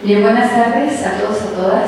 Bien, buenas tardes a todos, a todas.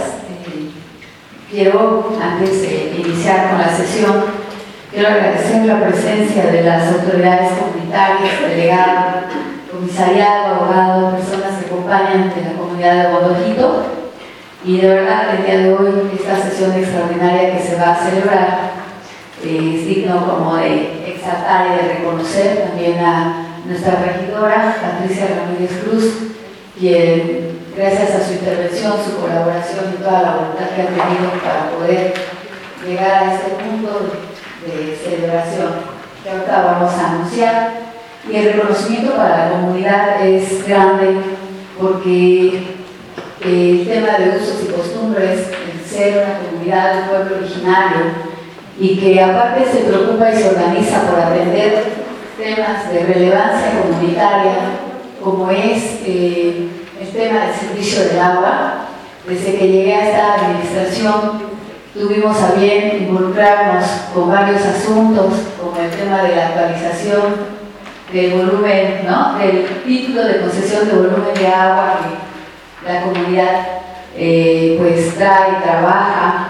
Quiero, antes de iniciar con la sesión, quiero agradecer la presencia de las autoridades comunitarias, delegado, comisariado, abogado, personas que acompañan de la comunidad de Bondojito. Y de verdad, el día de hoy, esta sesión extraordinaria que se va a celebrar es digno como de exaltar y de reconocer también a nuestra regidora, Patricia Ramírez Cruz, quien, gracias a su intervención, su colaboración y toda la voluntad que ha tenido para poder llegar a este punto de celebración que ahorita vamos a anunciar. Y el reconocimiento para la comunidad es grande porque el tema de usos y costumbres, el ser una comunidad, un pueblo originario, y que aparte se preocupa y se organiza por atender temas de relevancia comunitaria, como es el tema del servicio del agua. Desde que llegué a esta administración tuvimos a bien involucrarnos con varios asuntos, como el tema de la actualización del volumen, ¿no?, del título de concesión de volumen de agua que la comunidad pues trae y trabaja,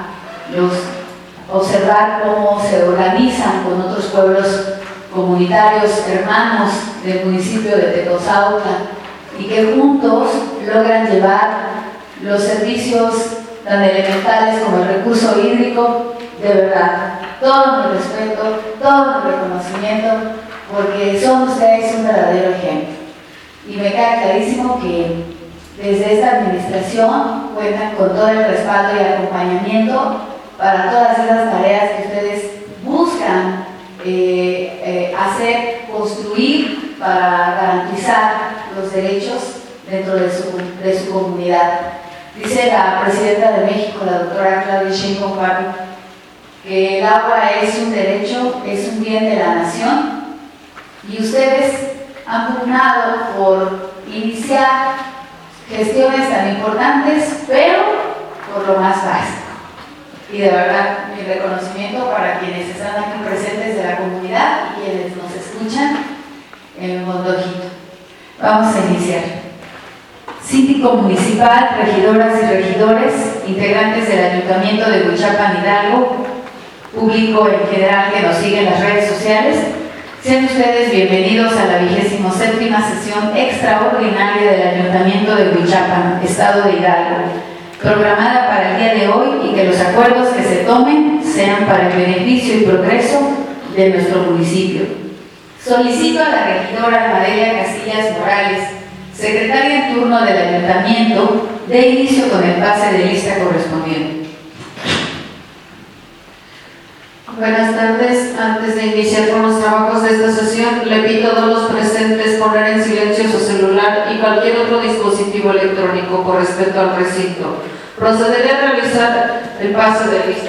observar cómo se organizan con otros pueblos comunitarios hermanos del municipio de Tecozauca y que juntos logran llevar los servicios tan elementales como el recurso hídrico. De verdad, todo mi respeto, todo mi reconocimiento, porque son ustedes un verdadero ejemplo. Y me queda clarísimo que desde esta administración cuentan con todo el respaldo y acompañamiento para todas esas tareas que ustedes buscan hacer, construir para garantizar los derechos dentro de su comunidad. Dice la presidenta de México, la doctora Claudia Sheinbaum Pardo, que el agua es un derecho, es un bien de la nación, y ustedes han pugnado por iniciar gestiones tan importantes, pero por lo más básico. Y de verdad, mi reconocimiento para quienes están aquí presentes de la comunidad y quienes nos escuchan en Bondojito. Vamos a iniciar. Síndico municipal, regidoras y regidores, integrantes del Ayuntamiento de Huichapan, Hidalgo, público en general que nos sigue en las redes sociales, sean ustedes bienvenidos a la 27ª sesión extraordinaria del Ayuntamiento de Huichapan, Estado de Hidalgo, programada para el día de hoy, y que los acuerdos que se tomen sean para el beneficio y progreso de nuestro municipio. Solicito a la regidora Madelia Casillas Morales, secretaria en turno del Ayuntamiento, de inicio con el pase de lista correspondiente. Buenas tardes. Antes de iniciar con los trabajos de esta sesión, le pido a todos los presentes poner en silencio su celular y cualquier otro dispositivo electrónico por respeto al recinto. Procederé a realizar el pase de lista.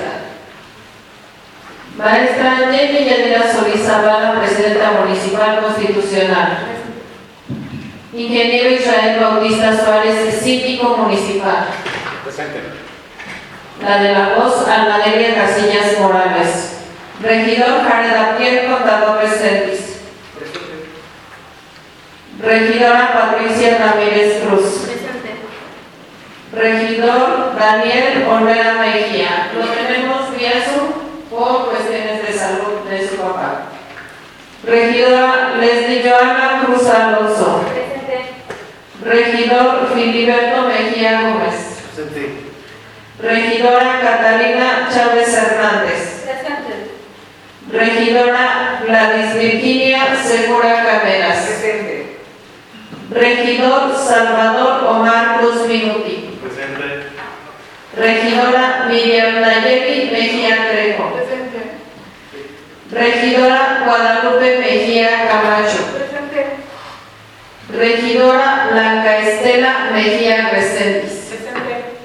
Maestra Jenny Yanira Solís Zavala, presidenta municipal constitucional. Ingeniero Israel Bautista Suárez, síndico municipal. Presente. La de la voz, Almadelia Casillas Morales. Regidor Jared Apier, contador Resendiz. Presente. Regidora Patricia Ramírez Cruz. Presente. Regidor Daniel Olvera Mejía. Lo tenemos vía Zoom por cuestiones de salud de su papá. Regidora Leslie Joana Cruz Alonso. Presente. Regidor Filiberto Mejía Gómez. Presente. Regidora Catalina Chávez Hernández. Presente. Regidora Gladys Virginia Segura Cameras. Presente. Regidor Salvador Omar Cruz Minuti. Presente. Regidora Miriam Nayeli Mejía Trejo. Presente. Regidora Guadalupe Mejía Camacho. Presente. Regidora Blanca Estela Mejía Resendiz. Presente.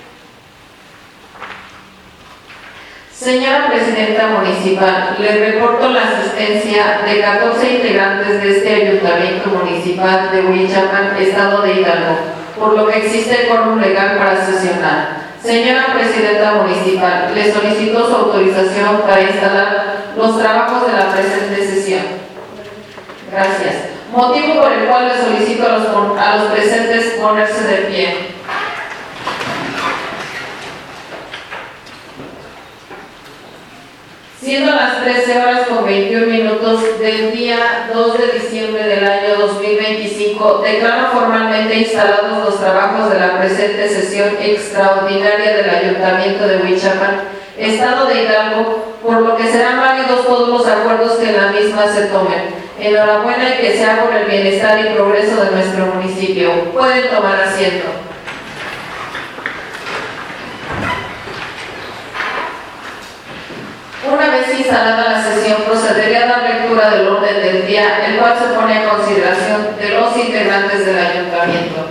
Señora Presidenta Municipal, le reporto la asistencia de 14 integrantes de este Ayuntamiento Municipal de Huichapan, Estado de Hidalgo, por lo que existe quórum legal para sesionar. Señora Presidenta Municipal, le solicito su autorización para instalar los trabajos de la presente sesión. Gracias. Motivo por el cual le solicito a los presentes ponerse de pie. día 2 de diciembre del año 2025, declaro formalmente instalados los trabajos de la presente sesión extraordinaria del Ayuntamiento de Huichapan, Estado de Hidalgo, por lo que serán válidos todos los acuerdos que en la misma se tomen. Enhorabuena y que sea por el bienestar y progreso de nuestro municipio. Pueden tomar asiento. Una vez instalada la sesión, procedería a dar lectura del orden del día, el cual se pone a consideración de los integrantes del Ayuntamiento.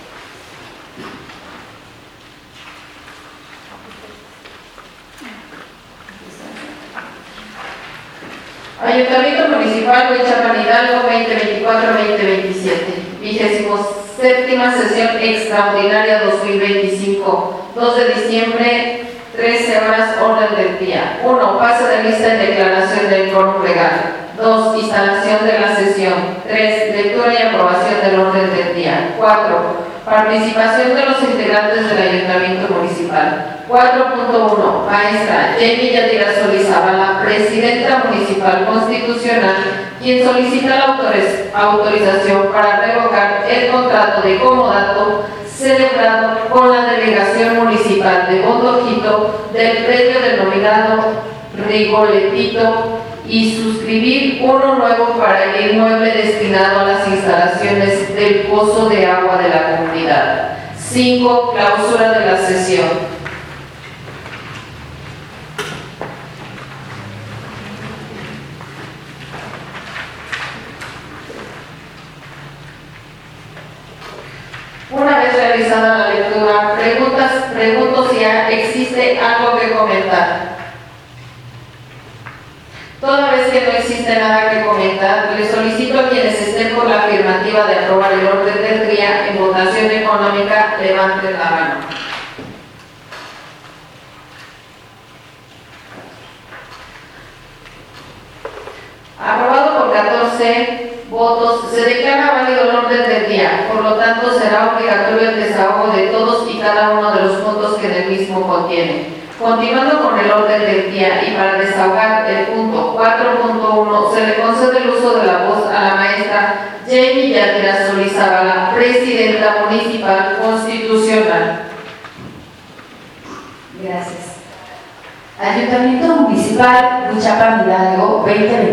Ayuntamiento Municipal Huichapan Hidalgo 2024-2027, 27ª sesión extraordinaria 2025, 2 de diciembre, 13 horas, orden del día. 1. Pase de lista y declaración del quórum legal. 2. Instalación de la sesión. 3. Lectura y aprobación del orden del día. 4. Participación de los integrantes del Ayuntamiento Municipal. 4.1. Maestra Jamie Yadira Solizabala, Presidenta Municipal Constitucional, quien solicita la autorización para revocar el contrato de comodato celebrado con la Delegación Municipal de Bondojito del predio denominado Rigoletito y suscribir uno nuevo para el inmueble destinado a las instalaciones del pozo de agua de la comunidad. 5. Clausura de la sesión. Una vez realizada la lectura, pregunto si existe algo que comentar. Toda vez que no existe nada que comentar, les solicito a quienes estén por la afirmativa de aprobar el orden del día en votación económica, levanten la mano. Aprobado por 14 votos, se declara válido el orden del día, por lo tanto será obligatorio el desahogo de todos y cada uno de los puntos que en el mismo contiene. Continuando con el orden del día y para desahogar el punto 4.1, se le concede el uso de la voz a la maestra Jamie Yadira Solizabala, Presidenta Municipal Constitucional. Gracias. Ayuntamiento Municipal Huichapan Hidalgo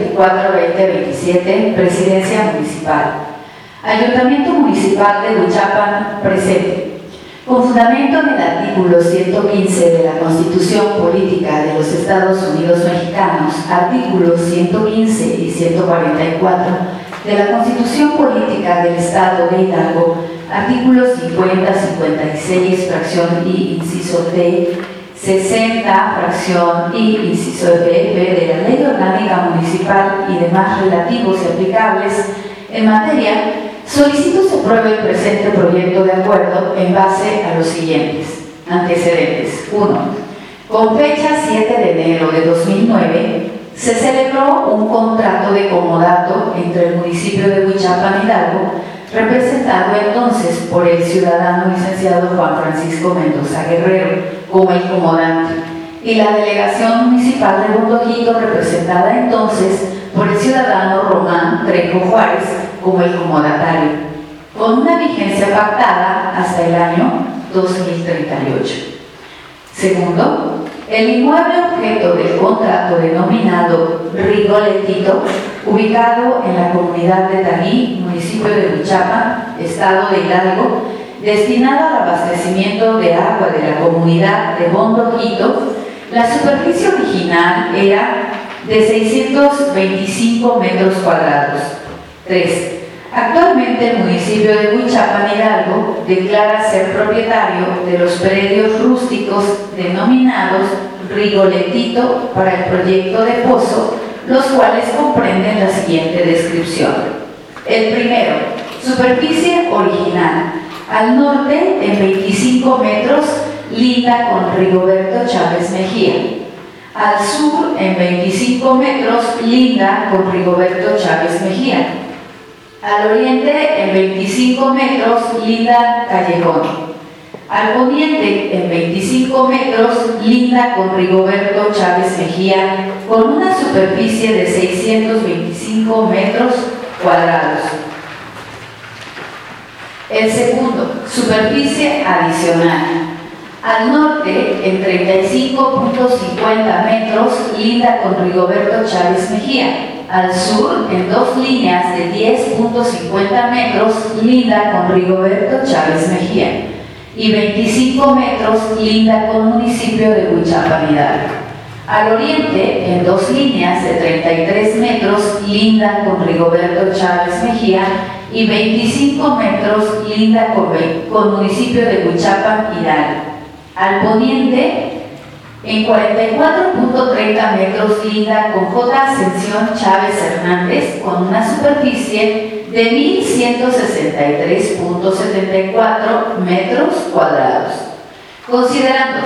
2024-2027, Presidencia Municipal. Ayuntamiento Municipal de Huichapan presente. Con fundamento en el artículo 115 de la Constitución Política de los Estados Unidos Mexicanos, artículos 115 y 144 de la Constitución Política del Estado de Hidalgo, artículos 50, 56, fracción I, inciso T, 60, fracción I, inciso F de la Ley Orgánica Municipal y demás relativos y aplicables en materia, solicito se apruebe el presente proyecto de acuerdo en base a los siguientes antecedentes. 1. Con fecha 7 de enero de 2009, se celebró un contrato de comodato entre el municipio de Huichapan Hidalgo, representado entonces por el ciudadano licenciado Juan Francisco Mendoza Guerrero como el comodante, y la delegación municipal de Bondojito, representada entonces por el ciudadano Román Trejo Juárez como el comodatario, con una vigencia pactada hasta el año 2038. Segundo, el inmueble objeto del contrato denominado Rigoletito, ubicado en la comunidad de Taguí, municipio de Huichapan, Estado de Hidalgo, destinado al abastecimiento de agua de la comunidad de Bondojito, la superficie original era de 625 metros cuadrados. 3. Actualmente el municipio de Huichapan Hidalgo declara ser propietario de los predios rústicos denominados Rigoletito para el proyecto de pozo, los cuales comprenden la siguiente descripción. El primero, superficie original, al norte en 25 metros, linda con Rigoberto Chávez Mejía. Al sur en 25 metros, linda con Rigoberto Chávez Mejía. Al oriente en 25 metros, linda Callejón. Al poniente en 25 metros, linda con Rigoberto Chávez Mejía, con una superficie de 625 metros cuadrados. El segundo, superficie adicional. Al norte, en 35.50 metros, linda con Rigoberto Chávez Mejía. Al sur, en 2 líneas de 10.50 metros, linda con Rigoberto Chávez Mejía. Y 25 metros, linda con municipio de Huichapan Hidalgo. Al oriente, en 2 líneas de 33 metros, linda con Rigoberto Chávez Mejía. Y 25 metros, linda con municipio de Huichapan Hidalgo. Al poniente, en 44.30 metros, linda con J. Ascensión Chávez Hernández, con una superficie de 1.163.74 metros cuadrados. Considerando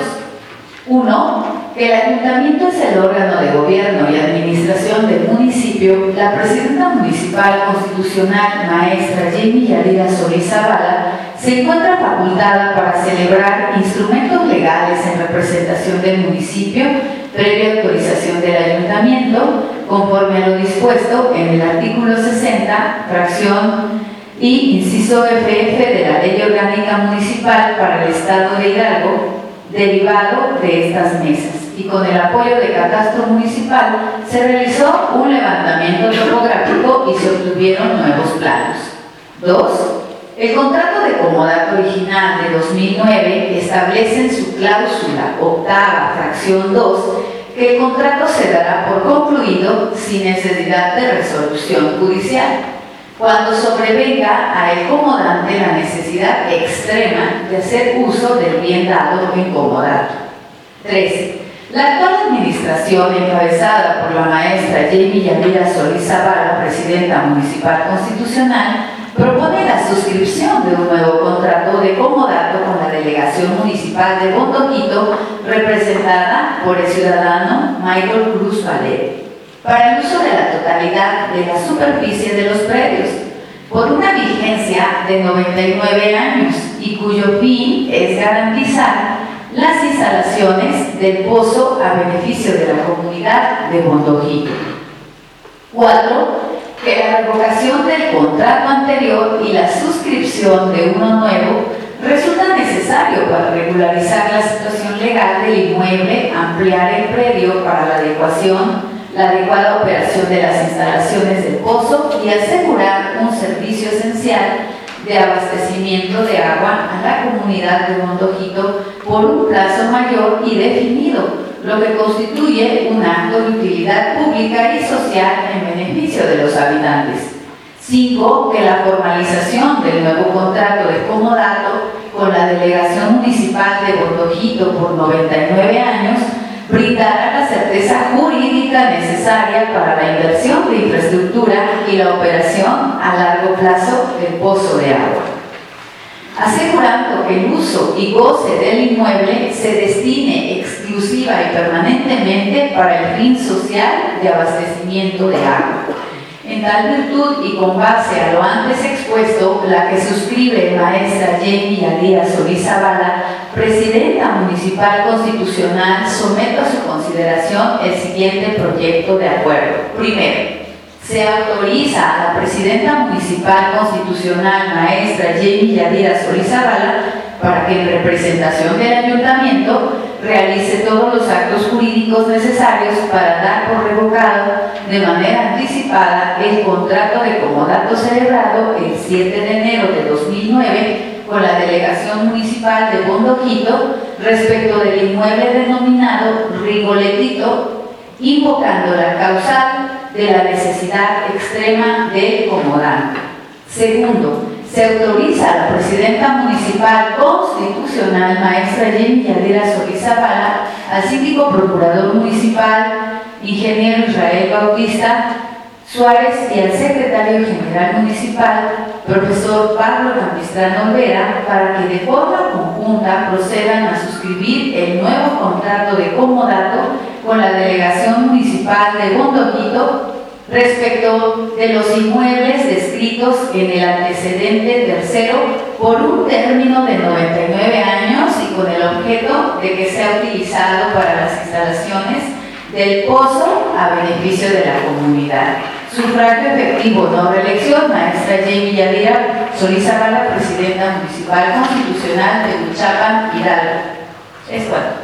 1. Que el ayuntamiento es el órgano de gobierno y administración del municipio, la presidenta municipal constitucional, maestra Jamie Yadira Solís Zavala, se encuentra facultada para celebrar instrumentos legales en representación del municipio, previa autorización del ayuntamiento, conforme a lo dispuesto en el artículo 60, fracción y inciso FF de la Ley Orgánica Municipal para el Estado de Hidalgo, derivado de estas mesas. Y con el apoyo de Catastro Municipal se realizó un levantamiento topográfico y se obtuvieron nuevos planos. 2. El contrato de comodato original de 2009 establece en su cláusula octava, fracción 2, que el contrato se dará por concluido sin necesidad de resolución judicial, cuando sobrevenga a el comodante la necesidad extrema de hacer uso del bien dado en comodato. 3. La actual administración, encabezada por la maestra Jamie Yadira Solís Zavala, presidenta municipal constitucional, propone la suscripción de un nuevo contrato de comodato con la delegación municipal de Bondoquito, representada por el ciudadano Michael Cruz Valer, para el uso de la totalidad de la superficie de los predios, por una vigencia de 99 años y cuyo fin es garantizar las instalaciones del pozo a beneficio de la comunidad de Bondoquito. 4. Que la revocación del contrato anterior y la suscripción de uno nuevo resulta necesario para regularizar la situación legal del inmueble, ampliar el predio para la adecuada operación de las instalaciones del pozo y asegurar un servicio esencial de abastecimiento de agua a la comunidad de Bondoquito por un plazo mayor y definido, lo que constituye un acto de utilidad pública y social en beneficio de los habitantes. 5. Que la formalización del nuevo contrato de comodato con la delegación municipal de Bondoquito por 99 años brindará la certeza jurídica necesaria para la inversión de infraestructura y la operación a largo plazo del pozo de agua, asegurando que el uso y goce del inmueble se destine exclusiva y permanentemente para el fin social de abastecimiento de agua. En tal virtud y con base a lo antes expuesto, la que suscribe maestra Jamie Yadira Solís Zavala, presidenta municipal constitucional, someto a su consideración el siguiente proyecto de acuerdo. Primero, se autoriza a la presidenta municipal constitucional, maestra Jamie Yadira Solís Zavala, para que en representación del ayuntamiento realice todos los actos jurídicos necesarios para dar por revocado de manera anticipada el contrato de comodato celebrado el 7 de enero de 2009 con la delegación municipal de Bondoquito respecto del inmueble denominado Rigoletito, invocando la causal de la necesidad extrema del comodante. Segundo, se autoriza a la presidenta municipal constitucional, maestra Jamie Yadira Solís Zavala, al síndico procurador municipal, ingeniero Israel Bautista Suárez, y al secretario general municipal, profesor Pablo Campistrano Olvera, para que de forma conjunta procedan a suscribir el nuevo contrato de comodato con la delegación municipal de Bondoquito respecto de los inmuebles descritos en el antecedente tercero por un término de 99 años y con el objeto de que sea utilizado para las instalaciones del pozo a beneficio de la comunidad. Sufragio efectivo, no reelección, maestra Jamie Yadira Solís Zavala, presidenta municipal constitucional de Huichapan, Hidalgo. Es bueno.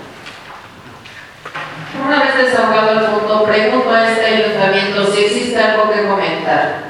Una vez desahogado el punto, pregunto a este ayuntamiento si existe algo que comentar.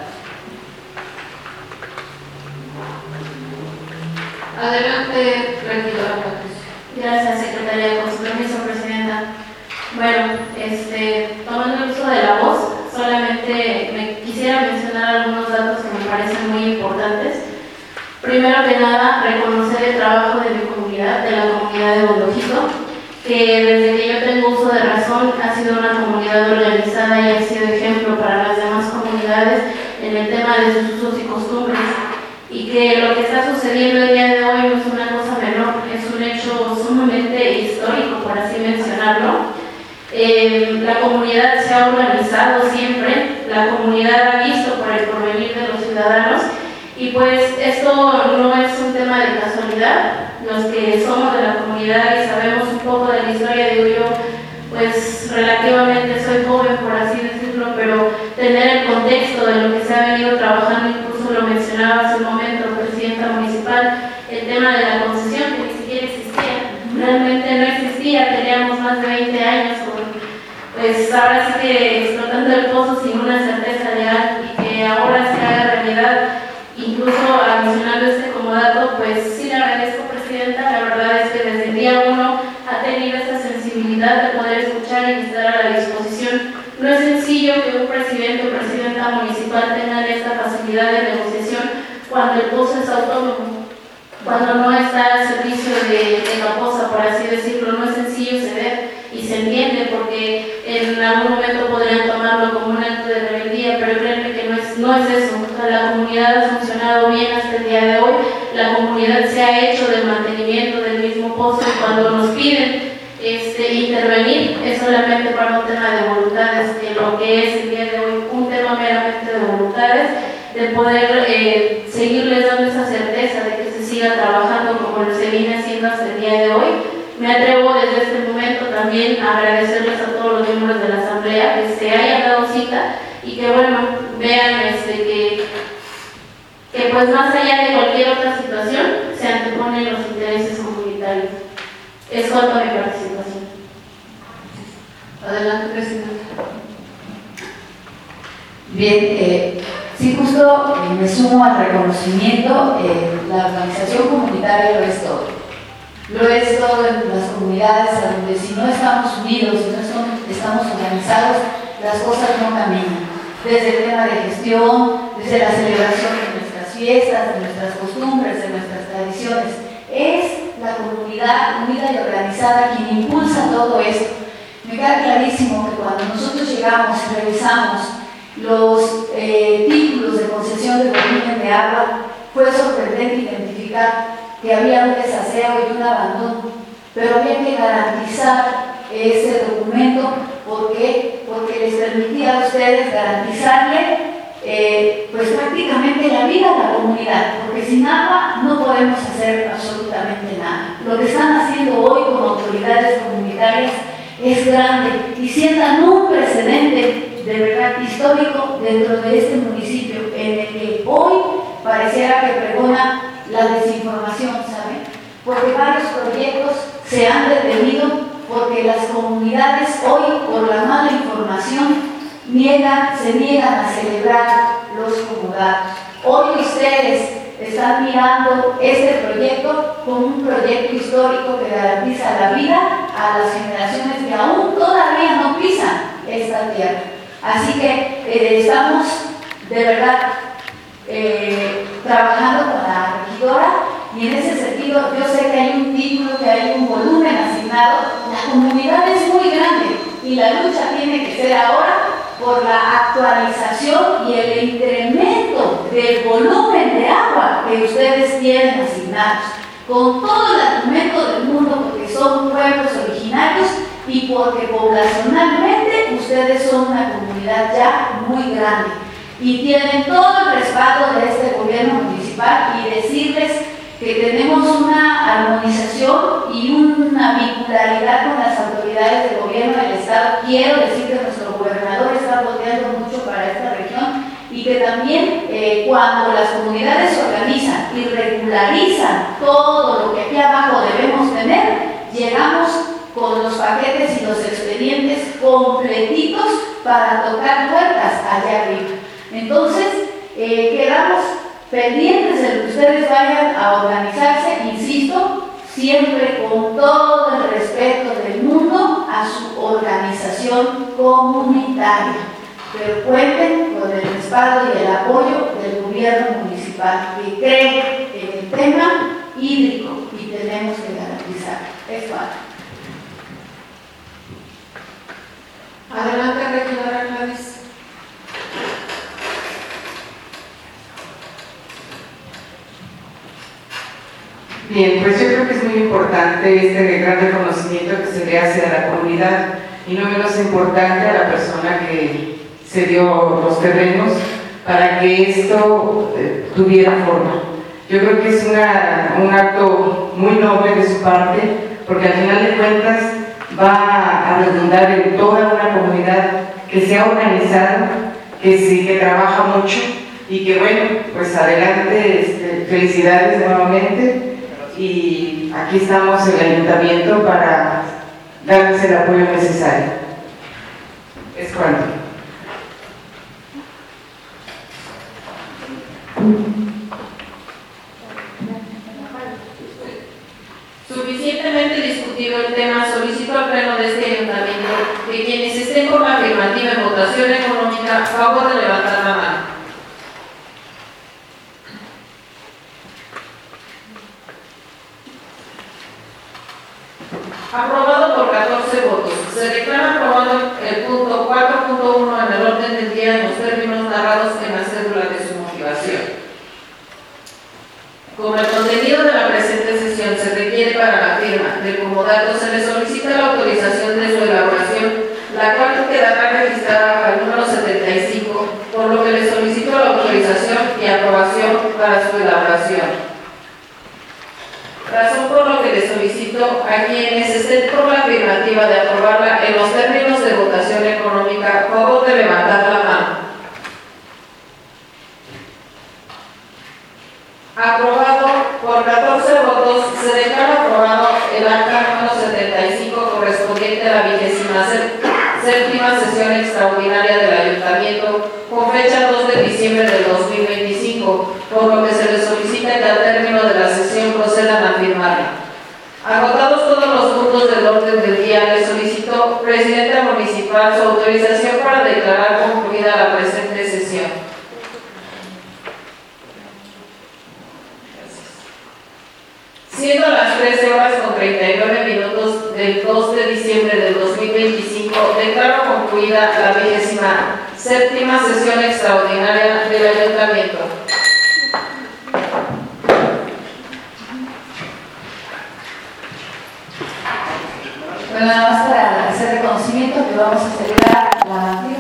Adelante, regidora Patricia. Gracias, secretaria. Con su permiso, presidenta. Bueno, tomando el uso de la voz, solamente me quisiera mencionar algunos datos que me parecen muy importantes. Primero que nada, reconocer el trabajo de mi comunidad, de la comunidad de Bondojito, que desde que yo tengo uso de razón ha sido una comunidad organizada y ha sido ejemplo para las demás comunidades en el tema de sus usos y costumbres, y que lo que está sucediendo el día de hoy no es una cosa menor, es un hecho sumamente histórico, por así mencionarlo. La comunidad se ha organizado siempre, la comunidad ha visto por el porvenir de los ciudadanos, y pues esto no es un tema de casualidad. Los que somos de la comunidad y sabemos un poco de la historia, digo yo, pues relativamente soy joven, por así decirlo, pero tener el contexto de lo que se ha venido trabajando, incluso lo mencionaba hace un momento, presidenta municipal, el tema de la concesión, que ni siquiera existía, realmente no existía, teníamos más de 20 años pues ahora sí que explotando el pozo sin una certeza legal, y que ahora se haga realidad. Incluso adicionando como dato, pues sí le agradezco, presidenta, la verdad es que desde el día 1 ha tenido esa sensibilidad de poder escuchar y estar a la disposición. No es sencillo que un presidente o presidenta municipal tengan esta facilidad de negociación cuando el pozo es autónomo, cuando no está al servicio de la poza, por así decirlo. No es sencillo ceder, y se entiende porque en algún momento podrían tomarlo como un acto de rebeldía, pero créanme que no es eso. O sea, la comunidad ha funcionado bien hasta el día de hoy, la comunidad se ha hecho del mantenimiento del mismo pozo, y cuando nos piden intervenir es solamente para un tema de voluntades, que lo que es el día de hoy un tema meramente de voluntades, de poder seguirles dando esa certeza de que se siga trabajando como se viene haciendo hasta el día de hoy. Me atrevo desde este momento también a agradecerles a todos los miembros de la Asamblea que se hayan dado cita y que bueno, vean que pues más allá de cualquier otra situación se anteponen los intereses comunitarios. Es cuanto a mi participación. Adelante, presidenta. Bien, sí, justo me sumo al reconocimiento. La organización comunitaria lo es todo. Lo es todo en las comunidades, a donde si no estamos unidos, si no estamos organizados, las cosas no caminan. Desde el tema de gestión, desde la celebración de nuestras fiestas, de nuestras costumbres, de nuestras tradiciones. Es la comunidad unida y organizada quien impulsa todo esto. Me queda clarísimo que cuando nosotros llegamos y revisamos los títulos de concesión de volumen de agua, fue sorprendente identificar que había un desaseo y un abandono, pero había que garantizar ese documento. ¿Por qué? Porque les permitía a ustedes garantizarle pues prácticamente la vida a la comunidad, porque sin agua no podemos hacer absolutamente nada. Lo que están haciendo hoy como autoridades comunitarias es grande y sientan un precedente de verdad histórico dentro de este municipio, en el que hoy pareciera que pregona la desinformación, ¿saben? Porque varios proyectos se han detenido porque las comunidades hoy, por la mala información, se niegan a celebrar los comodatos. Hoy ustedes están mirando este proyecto como un proyecto histórico que garantiza la vida a las generaciones que aún todavía no pisan esta tierra. Así que estamos de verdad trabajando con la regidora, y en ese sentido yo sé que hay un título, que hay un volumen asignado. La comunidad es muy grande y la lucha tiene que ser ahora por la actualización y el incremento del volumen de agua que ustedes tienen asignados, con todo el argumento del mundo, porque son pueblos originarios y porque poblacionalmente ustedes son una comunidad ya muy grande y tienen todo el respaldo de este gobierno municipal. Y decirles que tenemos una armonización y una vincularidad con las autoridades del gobierno del estado. Quiero decir que nuestro gobernador está volteando mucho para esta que también cuando las comunidades se organizan y regularizan todo lo que aquí abajo debemos tener, llegamos con los paquetes y los expedientes completitos para tocar puertas allá arriba. Entonces, quedamos pendientes de lo que ustedes vayan a organizarse, insisto, siempre con todo el respeto del mundo a su organización comunitaria, pero cuenten con el respaldo y el apoyo del gobierno municipal, que cree en el tema hídrico y tenemos que garantizar. Es fácil. Adelante, regidora Gladys. Bien, pues yo creo que es muy importante este gran reconocimiento que se le hace a la comunidad y no menos importante a la persona que se dio los terrenos para que esto tuviera forma. Yo creo que es un acto muy noble de su parte, porque al final de cuentas va a redundar en toda una comunidad que se ha organizado, que trabaja mucho y que bueno, pues adelante, felicidades nuevamente. Y aquí estamos en el ayuntamiento para darles el apoyo necesario. Es cuanto. Suficientemente discutido el tema, solicito al pleno de este ayuntamiento que quienes estén con la afirmativa en votación económica, a favor de levantar la mano. Aprobado por 14 votos. Se declara aprobado el punto 4.1 en el orden del día en los términos narrados en la cédula de su motivación. Como el contenido de la presente sesión se requiere para la firma del comodato, se le solicita la autorización de su elaboración, la cual quedará registrada al número 75, por lo que le solicito la autorización y aprobación para su elaboración. Razón por lo que le solicito a quienes estén por la afirmativa de aprobarla en los términos de votación económica, favor de levantar la mano. Aprobado por 14 votos, se declara aprobado el acta número 75 correspondiente a la 27ª sesión extraordinaria del Ayuntamiento con fecha 2 de diciembre del 2025, por lo que se le solicita que al término de la sesión procedan a firmarla. Agotados todos los puntos del orden del día, le solicito, Presidenta Municipal, su autorización para declarar concluida la presente sesión. Siendo las 13:39 del 2 de diciembre del 2025, declaro concluida la 27ª sesión extraordinaria del Ayuntamiento. Bueno, nada más para hacer reconocimiento que vamos a celebrar la